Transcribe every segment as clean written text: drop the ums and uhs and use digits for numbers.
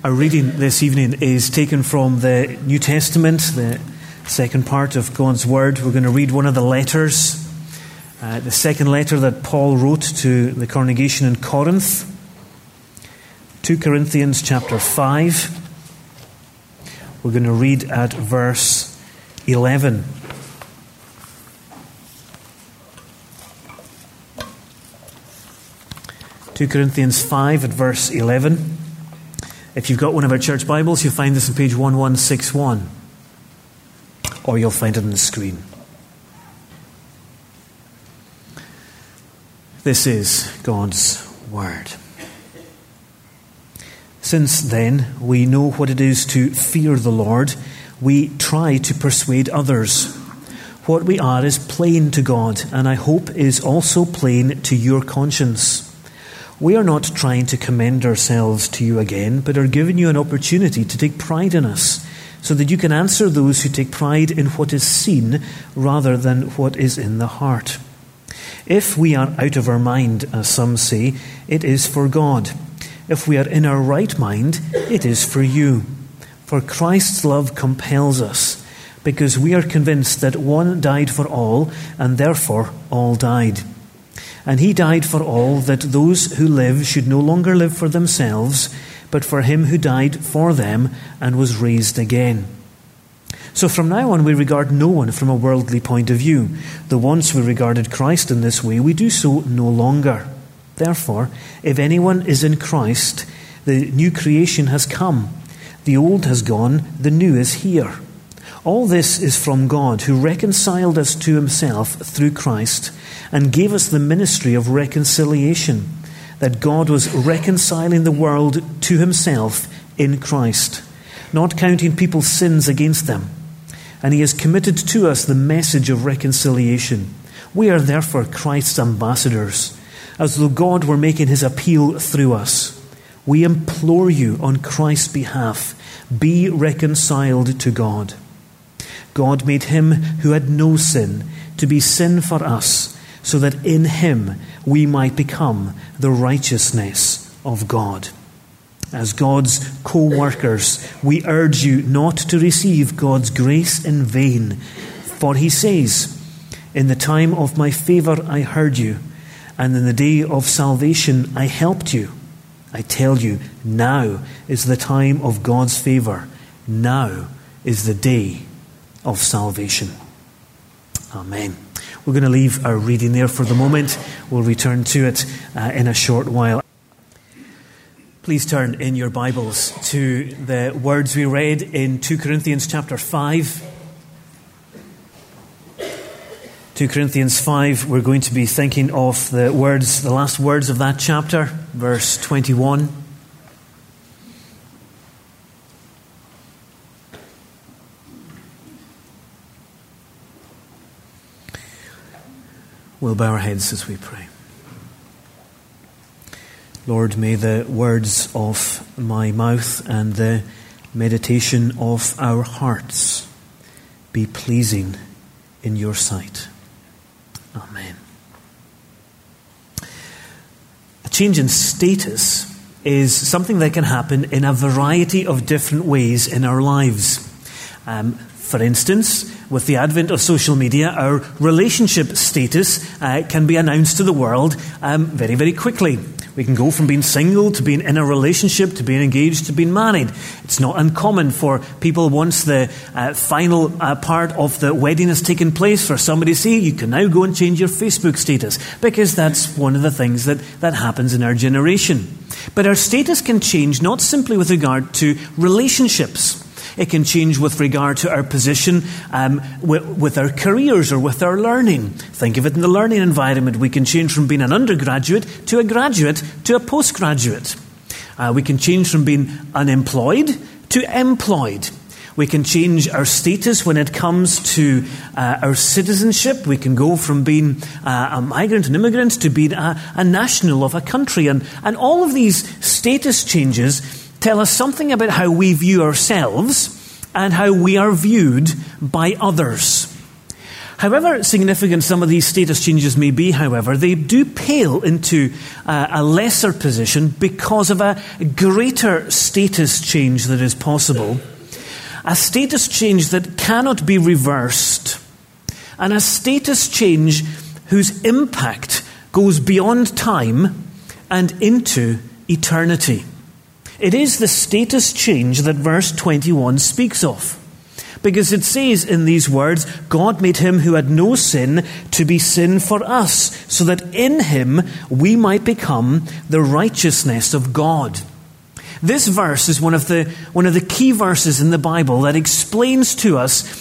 Our reading this evening is taken from the New Testament, the second part of God's Word. We're going to read one of the letters, the second letter that Paul wrote to the congregation in Corinth, 2 Corinthians chapter 5. We're going to read at verse 11. Two Corinthians 5 at verse 11. If you've got one of our church Bibles, you'll find this on page 1161. Or you'll find it on the screen. This is God's Word. Since then, we know what it is to fear the Lord. We try to persuade others. What we are is plain to God, and I hope is also plain to your conscience. We are not trying to commend ourselves to you again, but are giving you an opportunity to take pride in us, so that you can answer those who take pride in what is seen rather than what is in the heart. If we are out of our mind, as some say, it is for God. If we are in our right mind, it is for you. For Christ's love compels us, because we are convinced that one died for all, and therefore all died. And he died for all, that those who live should no longer live for themselves, but for him who died for them and was raised again. So from now on we regard no one from a worldly point of view. Though once we regarded Christ in this way, we do so no longer. Therefore, if anyone is in Christ, the new creation has come. The old has gone, the new is here. All this is from God, who reconciled us to himself through Christ and gave us the ministry of reconciliation, that God was reconciling the world to himself in Christ, not counting people's sins against them. And he has committed to us the message of reconciliation. We are therefore Christ's ambassadors, as though God were making his appeal through us. We implore you on Christ's behalf, be reconciled to God. God made him who had no sin to be sin for us, so that in him we might become the righteousness of God. As God's co-workers, we urge you not to receive God's grace in vain. For he says, in the time of my favor I heard you, and in the day of salvation I helped you. I tell you, now is the time of God's favor. Now is the day of salvation. Amen. We're going to leave our reading there for the moment. We'll return to it in a short while. Please turn in your Bibles to the words we read in 2 Corinthians chapter 5. 2 Corinthians 5, we're going to be thinking of the last words of that chapter, verse 21. We'll bow our heads as we pray. Lord, may the words of my mouth and the meditation of our hearts be pleasing in your sight. Amen. A change in status is something that can happen in a variety of different ways in our lives. For instance, with the advent of social media, our relationship status can be announced to the world very, very quickly. We can go from being single to being in a relationship to being engaged to being married. It's not uncommon for people, once the final part of the wedding has taken place, for somebody to say, you can now go and change your Facebook status, because that's one of the things that happens in our generation. But our status can change not simply with regard to relationships. It can change with regard to our position with our careers or with our learning. Think of it in the learning environment. We can change from being an undergraduate to a graduate to a postgraduate. We can change from being unemployed to employed. We can change our status when it comes to our citizenship. We can go from being a migrant, an immigrant, to being a national of a country. And all of these status changes tell us something about how we view ourselves and how we are viewed by others. However significant some of these status changes may be, however, they do pale into a lesser position because of a greater status change that is possible, a status change that cannot be reversed, and a status change whose impact goes beyond time and into eternity. It is the status change that verse 21 speaks of. Because it says in these words, God made him who had no sin to be sin for us, so that in him we might become the righteousness of God. This verse is one of the key verses in the Bible that explains to us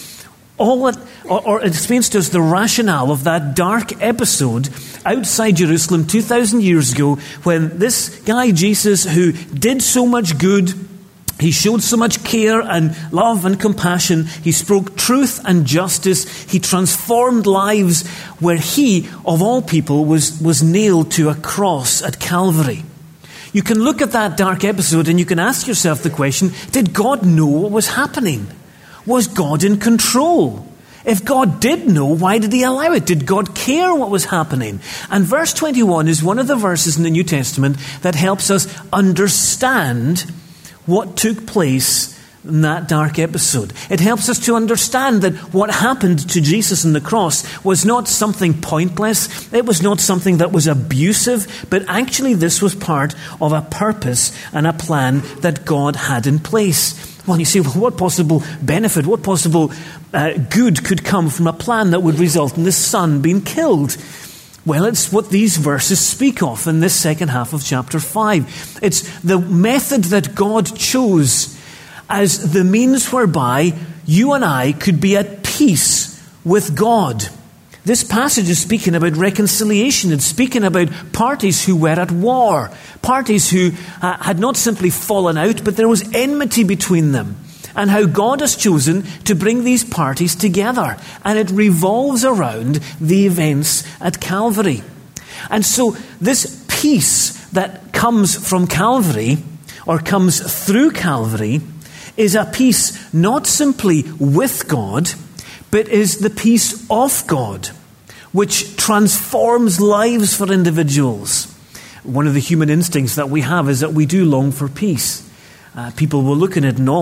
or it explains to us the rationale of that dark episode outside Jerusalem 2,000 years ago, when this guy Jesus, who did so much good, he showed so much care and love and compassion, he spoke truth and justice, he transformed lives, where he, of all people, was nailed to a cross at Calvary. You can look at that dark episode and you can ask yourself the question, did God know what was happening? Was God in control? If God did know, why did he allow it? Did God care what was happening? And verse 21 is one of the verses in the New Testament that helps us understand what took place in that dark episode. It helps us to understand that what happened to Jesus on the cross was not something pointless. It was not something that was abusive, but actually this was part of a purpose and a plan that God had in place. Well, you say, well, what possible benefit, what possible good could come from a plan that would result in the Son being killed? Well, it's what these verses speak of in this second half of chapter 5. It's the method that God chose as the means whereby you and I could be at peace with God. This passage is speaking about reconciliation. It's speaking about parties who were at war, parties who had not simply fallen out, but there was enmity between them, and how God has chosen to bring these parties together. And it revolves around the events at Calvary. And so this peace that comes from Calvary, or comes through Calvary, is a peace not simply with God, but is the peace of God, which transforms lives for individuals. One of the human instincts that we have is that we do long for peace. People will look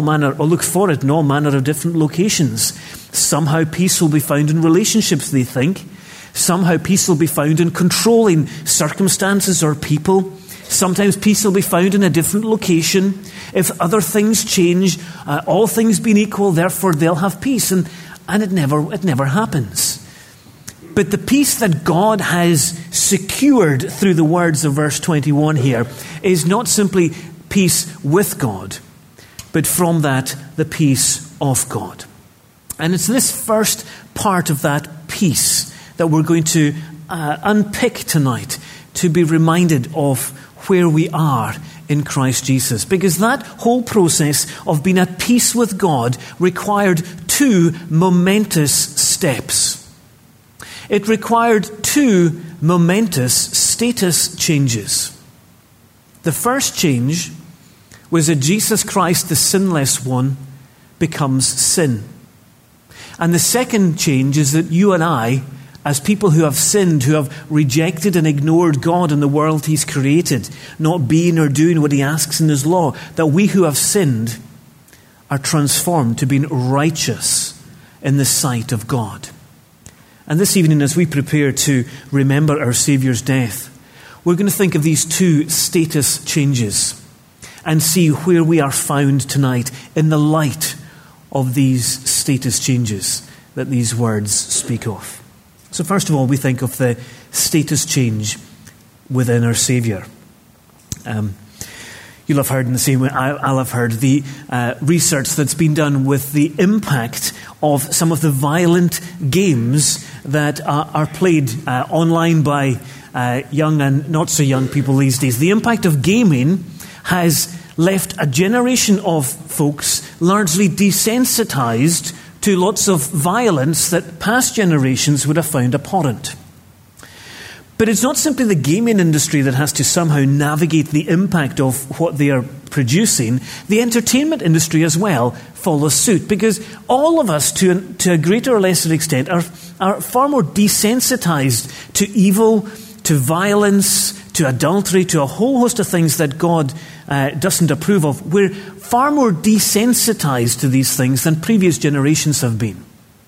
for it in all manner of different locations. Somehow peace will be found in relationships, they think. Somehow peace will be found in controlling circumstances or people. Sometimes peace will be found in a different location. If other things change, all things being equal, therefore they'll have peace. And it never happens. But the peace that God has secured through the words of verse 21 here is not simply peace with God, but from that, the peace of God. And it's this first part of that peace that we're going to unpick tonight, to be reminded of where we are in Christ Jesus. Because that whole process of being at peace with God required two momentous steps. It required two momentous status changes. The first change was that Jesus Christ, the sinless one, becomes sin. And the second change is that you and I, as people who have sinned, who have rejected and ignored God and the world he's created, not being or doing what he asks in his law, that we who have sinned are transformed to being righteous in the sight of God. And this evening, as we prepare to remember our Saviour's death, we're going to think of these two status changes and see where we are found tonight in the light of these status changes that these words speak of. So first of all, we think of the status change within our Saviour. You'll have heard in the same way I'll have heard the research that's been done with the impact of some of the violent games that are played online by young and not so young people these days. The impact of gaming has left a generation of folks largely desensitized to lots of violence that past generations would have found abhorrent. But it's not simply the gaming industry that has to somehow navigate the impact of what they are producing. The entertainment industry as well follows suit, because all of us, to a greater or lesser extent, are far more desensitized to evil, to violence, to adultery, to a whole host of things that God doesn't approve of. We're far more desensitized to these things than previous generations have been.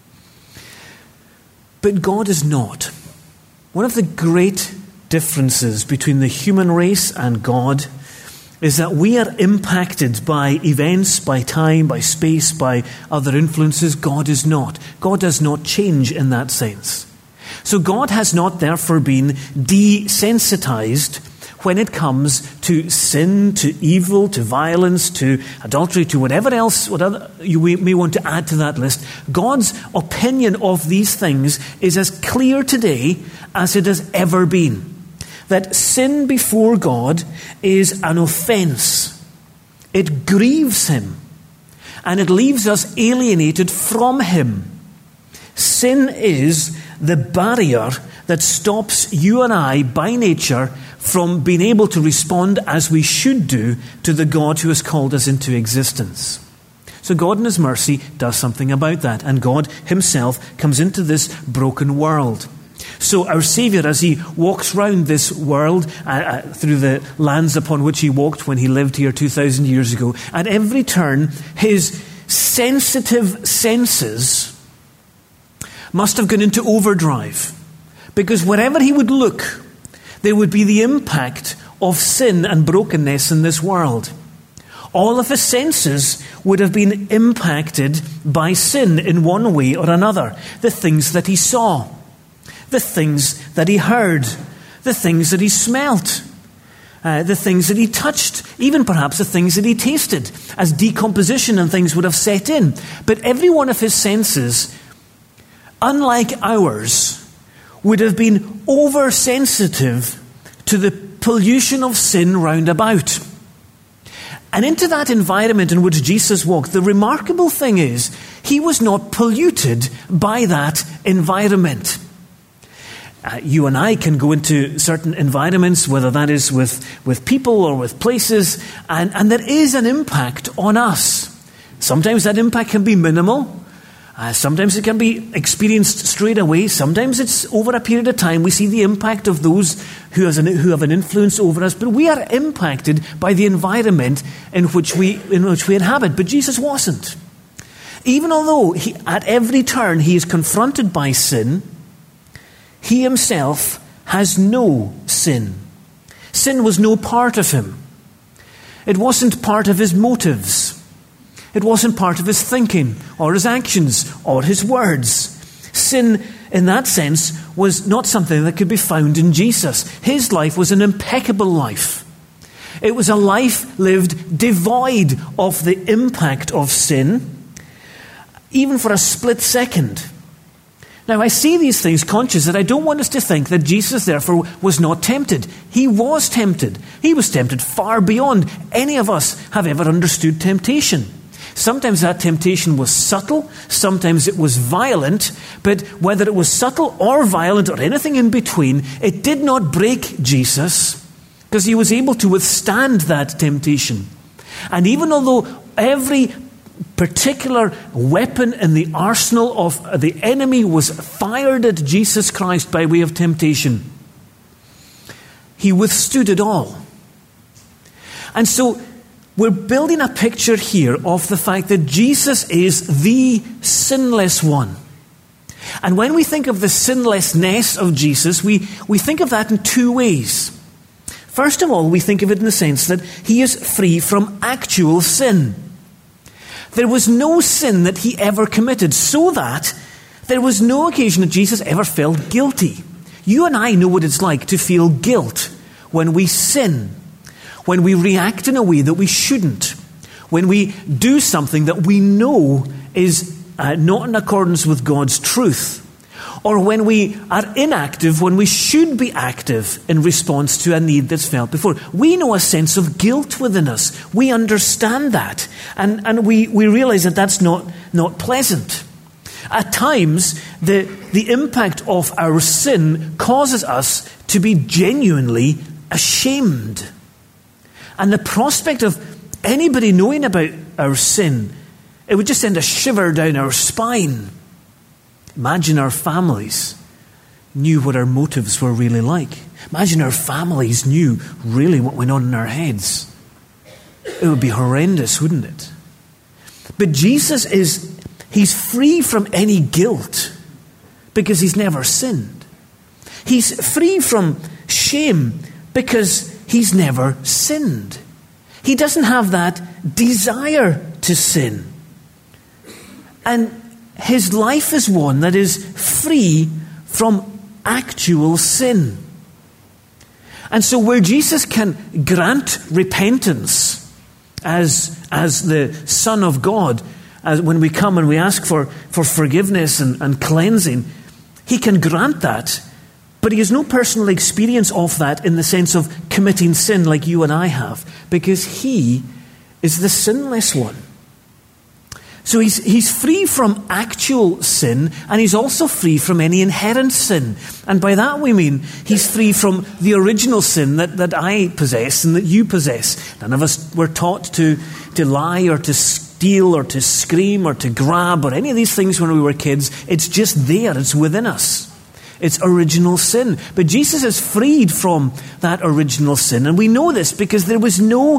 But God is not. One of the great differences between the human race and God is that we are impacted by events, by time, by space, by other influences. God is not. God does not change in that sense. So God has not therefore been desensitized when it comes to sin, to evil, to violence, to adultery, to whatever else you may want to add to that list. God's opinion of these things is as clear today as it has ever been. That sin before God is an offense. It grieves him, and it leaves us alienated from him. Sin is the barrier that stops you and I, by nature, from being able to respond as we should do to the God who has called us into existence. So God in his mercy does something about that, and God himself comes into this broken world. So our Saviour, as he walks round this world, through the lands upon which he walked when he lived here 2,000 years ago, at every turn, his sensitive senses must have gone into overdrive. Because wherever he would look, there would be the impact of sin and brokenness in this world. All of his senses would have been impacted by sin in one way or another. The things that he saw, the things that he heard, the things that he smelt, the things that he touched, even perhaps the things that he tasted, as decomposition and things would have set in. But every one of his senses, unlike ours, would have been oversensitive to the pollution of sin round about. And into that environment in which Jesus walked, the remarkable thing is, he was not polluted by that environment. You and I can go into certain environments, whether that is with people or with places, and there is an impact on us. Sometimes that impact can be minimal. Sometimes it can be experienced straight away. Sometimes it's over a period of time. We see the impact of those who have an influence over us. But we are impacted by the environment in which we inhabit. But Jesus wasn't. Even although at every turn he is confronted by sin, he himself has no sin. Sin was no part of him. It wasn't part of his motives. It wasn't part of his thinking or his actions or his words. Sin, in that sense, was not something that could be found in Jesus. His life was an impeccable life. It was a life lived devoid of the impact of sin, even for a split second. Now, I say these things conscious that I don't want us to think that Jesus, therefore, was not tempted. He was tempted. He was tempted far beyond any of us have ever understood temptation. Sometimes that temptation was subtle, sometimes it was violent, but whether it was subtle or violent or anything in between, it did not break Jesus, because he was able to withstand that temptation. And even although every particular weapon in the arsenal of the enemy was fired at Jesus Christ by way of temptation, he withstood it all. And so we're building a picture here of the fact that Jesus is the sinless one. And when we think of the sinlessness of Jesus, we think of that in two ways. First of all, we think of it in the sense that he is free from actual sin. There was no sin that he ever committed, so that there was no occasion that Jesus ever felt guilty. You and I know what it's like to feel guilt when we sin, when we react in a way that we shouldn't, when we do something that we know is not in accordance with God's truth, or when we are inactive when we should be active in response to a need that's felt before. We know a sense of guilt within us. We understand that, and we realize that that's not pleasant. At times, the impact of our sin causes us to be genuinely ashamed. And the prospect of anybody knowing about our sin, it would just send a shiver down our spine. Imagine our families knew what our motives were really like. Imagine our families knew really what went on in our heads. It would be horrendous, wouldn't it? But Jesus he's free from any guilt because he's never sinned. He's free from shame because he's never sinned. He doesn't have that desire to sin. And his life is one that is free from actual sin. And so where Jesus can grant repentance as the Son of God, as when we come and we ask for forgiveness and cleansing, he can grant that. But he has no personal experience of that in the sense of committing sin like you and I have, because he is the sinless one. So he's free from actual sin, and he's also free from any inherent sin. And by that we mean he's free from the original sin that I possess and that you possess. None of us were taught to lie or to steal or to scream or to grab or any of these things when we were kids. It's just there. It's within us. It's original sin. But Jesus is freed from that original sin. And we know this because there was no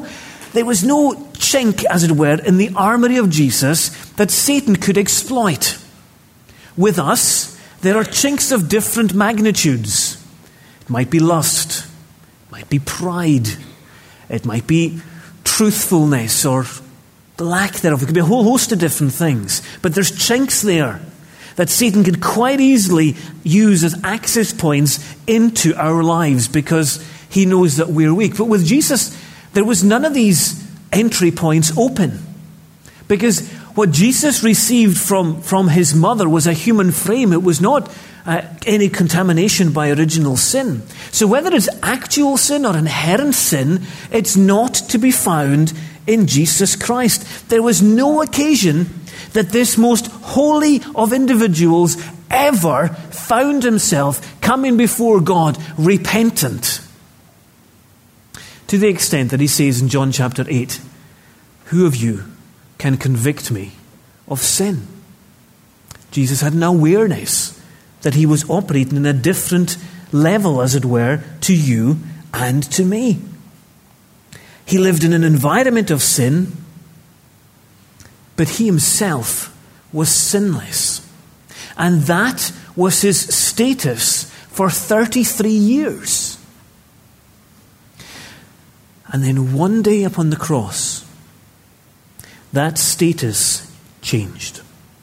chink, as it were, in the armory of Jesus that Satan could exploit. With us, there are chinks of different magnitudes. It might be lust. It might be pride. It might be truthfulness or the lack thereof. It could be a whole host of different things. But there's chinks there that Satan can quite easily use as access points into our lives because he knows that we're weak. But with Jesus, there was none of these entry points open. Because what Jesus received from his mother was a human frame. It was not any contamination by original sin. So whether it's actual sin or inherent sin, it's not to be found in Jesus Christ. There was no occasion that this most holy of individuals ever found himself coming before God repentant. To the extent that he says in John chapter 8, "Who of you can convict me of sin?" Jesus had an awareness that he was operating in a different level, as it were, to you and to me. He lived in an environment of sin, but he himself was sinless. And that was his status for 33 years. And then one day upon the cross, that status changed.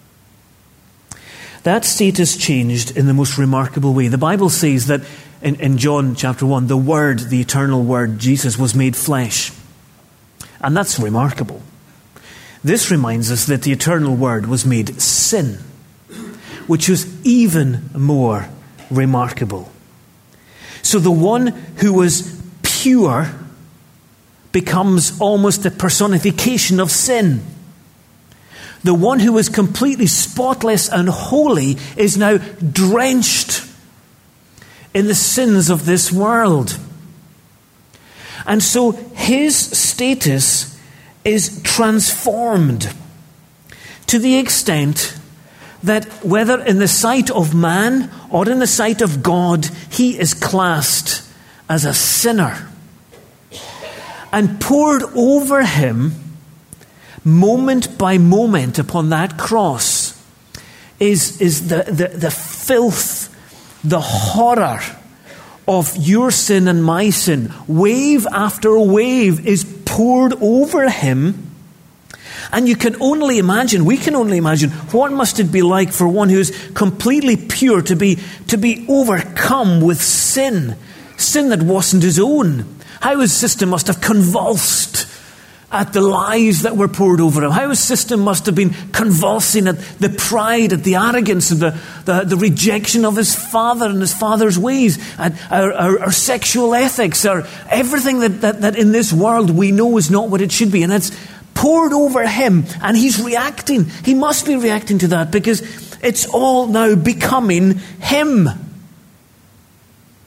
That status changed in the most remarkable way. The Bible says that in John chapter 1, the Word, the eternal Word, Jesus, was made flesh. And that's remarkable. This reminds us that the eternal Word was made sin, which was even more remarkable. So the one who was pure becomes almost the personification of sin. The one who was completely spotless and holy is now drenched in the sins of this world. And so his status is transformed to the extent that whether in the sight of man or in the sight of God, he is classed as a sinner. And poured over him, moment by moment upon that cross, is the filth, the horror of your sin and my sin. Wave after wave is poured over him. And you can only imagine, we can only imagine, what must it be like for one who is completely pure to be overcome with sin that wasn't his own. How his system must have convulsed at the lies that were poured over him. How his system must have been convulsing at the pride, at the arrogance, and the rejection of his father and his father's ways, and our sexual ethics, our everything that in this world we know is not what it should be. And it's poured over him, and he's reacting. He must be reacting to that because it's all now becoming him.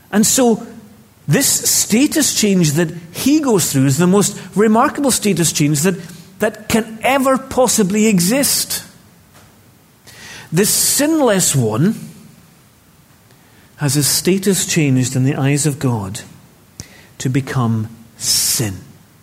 And so this status change that he goes through is the most remarkable status change that can ever possibly exist. The sinless one has his status changed in the eyes of God to become sin.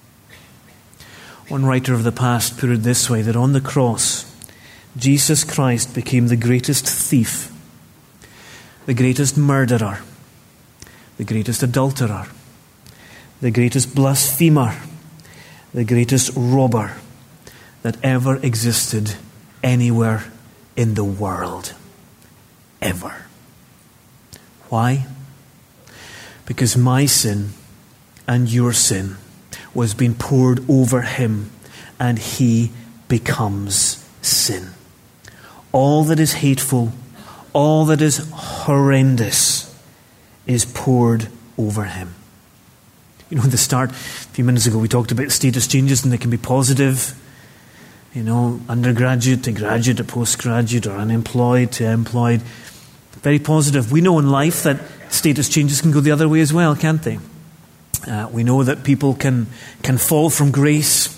One writer of the past put it this way, that on the cross, Jesus Christ became the greatest thief, the greatest murderer, the greatest adulterer, the greatest blasphemer, the greatest robber that ever existed anywhere in the world. Ever. Why? Because my sin and your sin was being poured over him, and he becomes sin. All that is hateful, all that is horrendous is poured over him. You know, at the start, a few minutes ago, we talked about status changes, and they can be positive. You know, undergraduate to graduate to postgraduate, or unemployed to employed. Very positive. We know in life that status changes can go the other way as well, can't they? We know that people can fall from grace.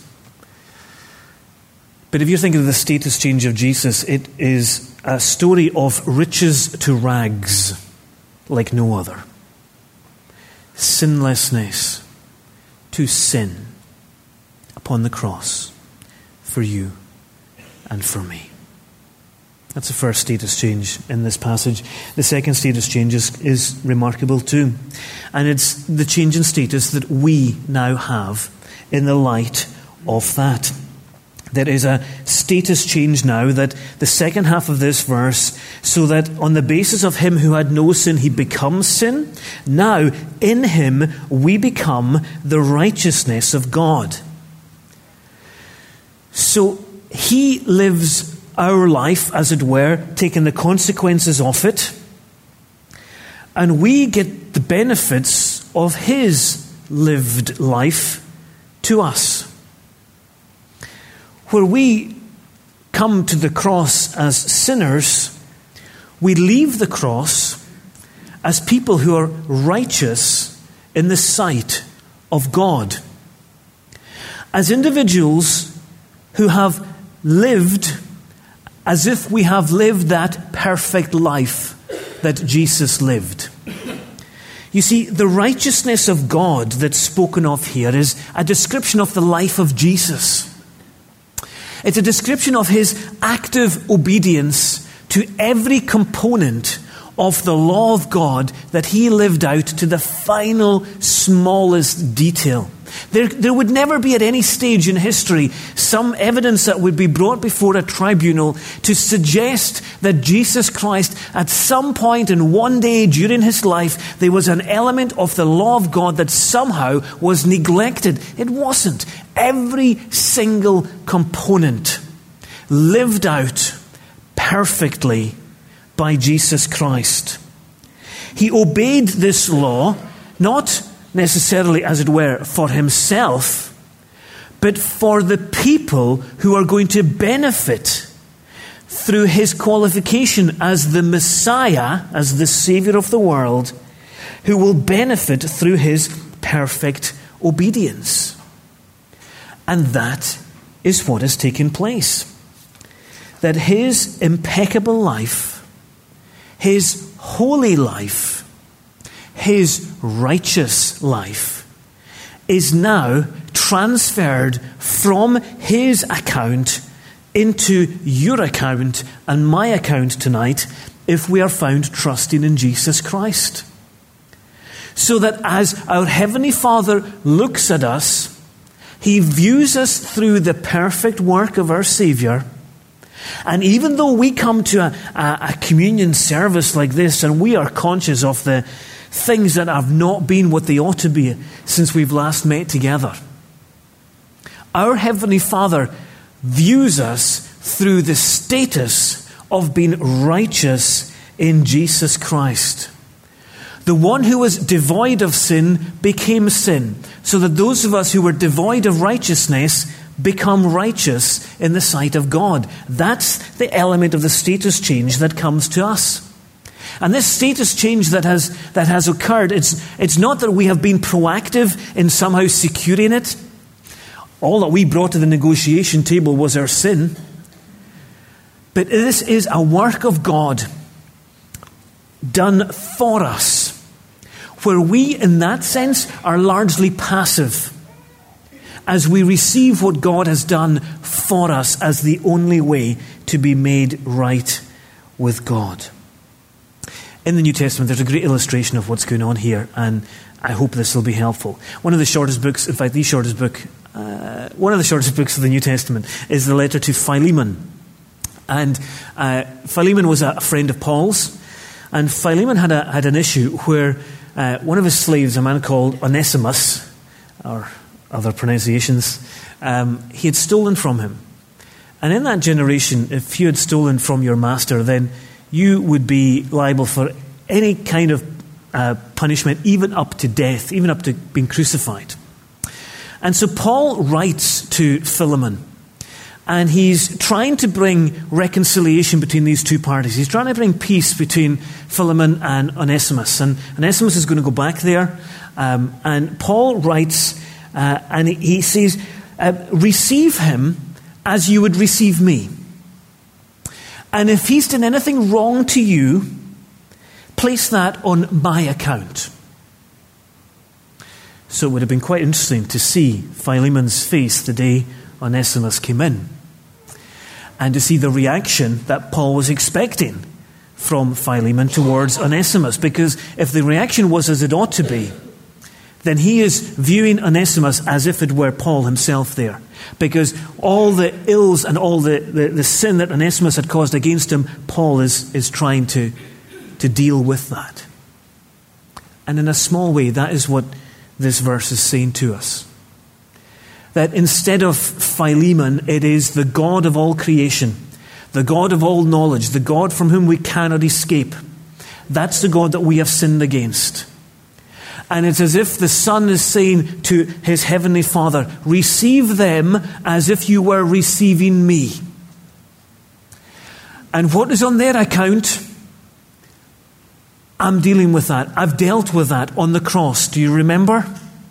But if you're thinking of the status change of Jesus, it is a story of riches to rags like no other. Sinlessness to sin upon the cross for you and for me. That's the first status change in this passage. The second status change is remarkable too. And it's the change in status that we now have in the light of that. There is a status change now, that the second half of this verse, so that on the basis of him who had no sin, he becomes sin. Now, in him, we become the righteousness of God. So, he lives our life, as it were, taking the consequences of it, and we get the benefits of his lived life to us. Where we come to the cross as sinners, we leave the cross as people who are righteous in the sight of God. As individuals who have lived as if we have lived that perfect life that Jesus lived. You see, the righteousness of God that's spoken of here is a description of the life of Jesus. It's a description of his active obedience to every component of the law of God that he lived out to the final, smallest detail. There would never be at any stage in history some evidence that would be brought before a tribunal to suggest that Jesus Christ, at some point in one day during his life, there was an element of the law of God that somehow was neglected. It wasn't. Every single component lived out perfectly by Jesus Christ. He obeyed this law, not necessarily, as it were, for himself, but for the people who are going to benefit through his qualification as the Messiah, as the Savior of the world, who will benefit through his perfect obedience. And that is what has taken place. That his impeccable life, his holy life, his righteous life is now transferred from his account into your account and my account tonight if we are found trusting in Jesus Christ. So that as our Heavenly Father looks at us, he views us through the perfect work of our Savior. And even though we come to a communion service like this and we are conscious of the things that have not been what they ought to be since we've last met together, our Heavenly Father views us through the status of being righteous in Jesus Christ. The one who was devoid of sin became sin, so that those of us who were devoid of righteousness become righteous in the sight of God. That's the element of the status change that comes to us. And this status change that has occurred, it's not that we have been proactive in somehow securing it. All that we brought to the negotiation table was our sin. But this is a work of God done for us, where we, in that sense, are largely passive as we receive what God has done for us as the only way to be made right with God. In the New Testament, there's a great illustration of what's going on here, and I hope this will be helpful. One of the shortest books of the New Testament is the letter to Philemon. And Philemon was a friend of Paul's, and Philemon had an issue where one of his slaves, a man called Onesimus, or other pronunciations, he had stolen from him. And in that generation, if you had stolen from your master, then you would be liable for any kind of punishment, even up to death, even up to being crucified. And so Paul writes to Philemon, and he's trying to bring reconciliation between these two parties. He's trying to bring peace between Philemon and Onesimus. And Onesimus is going to go back there. And Paul writes, and he says, receive him as you would receive me. And if he's done anything wrong to you, place that on my account. So it would have been quite interesting to see Philemon's face the day Onesimus came in, and to see the reaction that Paul was expecting from Philemon towards Onesimus. Because if the reaction was as it ought to be, then he is viewing Onesimus as if it were Paul himself there. Because all the ills and all the sin that Onesimus had caused against him, Paul is trying to deal with that. And in a small way, that is what this verse is saying to us. That instead of Philemon, it is the God of all creation, the God of all knowledge, the God from whom we cannot escape. That's the God that we have sinned against. And it's as if the Son is saying to his heavenly Father, receive them as if you were receiving me. And what is on their account? I'm dealing with that. I've dealt with that on the cross. Do you remember?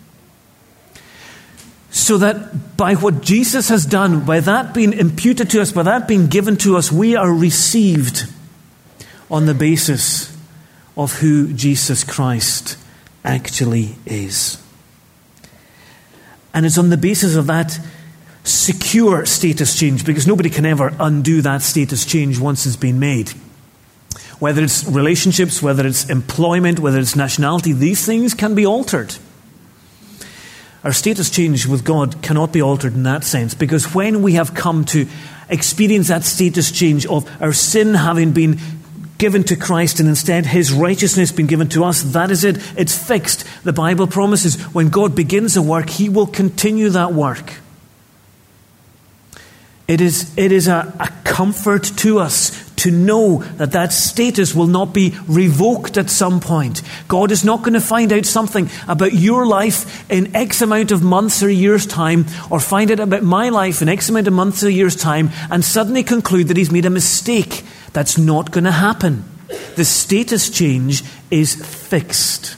So that by what Jesus has done, by that being imputed to us, by that being given to us, we are received on the basis of who Jesus Christ actually is. And it's on the basis of that secure status change, because nobody can ever undo that status change once it's been made. Whether it's relationships, whether it's employment, whether it's nationality, these things can be altered. Our status change with God cannot be altered in that sense, because when we have come to experience that status change of our sin having been given to Christ and instead his righteousness being given to us, that is it. It's fixed. The Bible promises when God begins a work, he will continue that work. It is a comfort to us to know that that status will not be revoked at some point. God is not going to find out something about your life in X amount of months or years' time, or find out about my life in X amount of months or years' time, and suddenly conclude that he's made a mistake. That's not going to happen. The status change is fixed.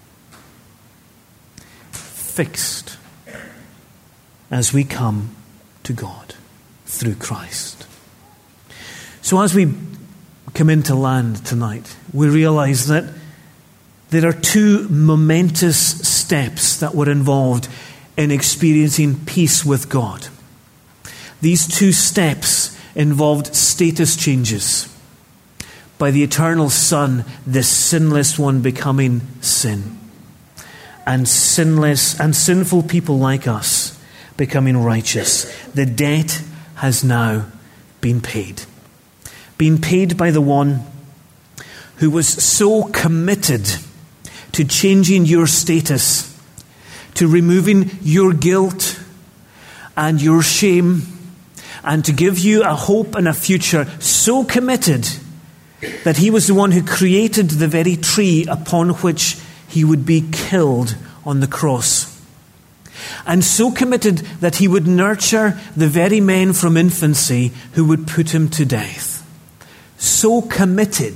Fixed as we come to God through Christ. So as we come into land tonight, we realize that there are two momentous steps that were involved in experiencing peace with God. These two steps involved status changes by the eternal Son, the sinless one becoming sin, and sinless and sinful people like us becoming righteous. The debt has now been paid. Been paid by the one who was so committed to changing your status, to removing your guilt and your shame, and to give you a hope and a future, so committed that he was the one who created the very tree upon which he would be killed on the cross. And so committed that he would nurture the very men from infancy who would put him to death. So committed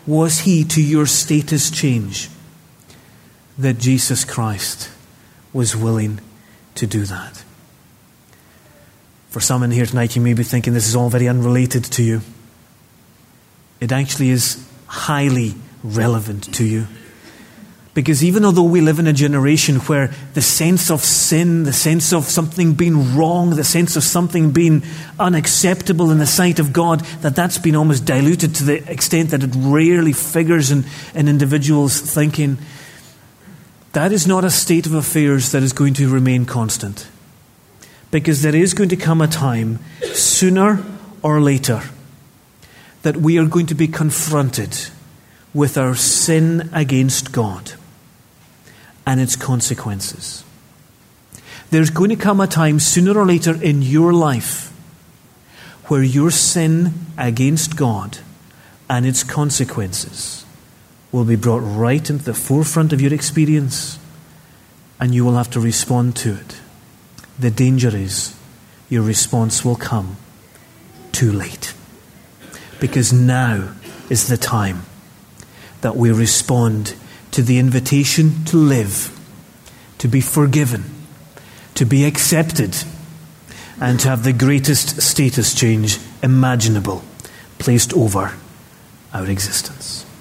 was he to your status change? That Jesus Christ was willing to do that. For some in here tonight, you may be thinking this is all very unrelated to you. It actually is highly relevant to you. Because even although we live in a generation where the sense of sin, the sense of something being wrong, the sense of something being unacceptable in the sight of God, that's been almost diluted to the extent that it rarely figures in individuals' thinking, that is not a state of affairs that is going to remain constant. Because there is going to come a time, sooner or later, that we are going to be confronted with our sin against God and its consequences. There's going to come a time, sooner or later in your life, where your sin against God and its consequences will be brought right into the forefront of your experience, and you will have to respond to it. The danger is your response will come too late. Because now is the time that we respond to the invitation to live, to be forgiven, to be accepted, and to have the greatest status change imaginable placed over our existence.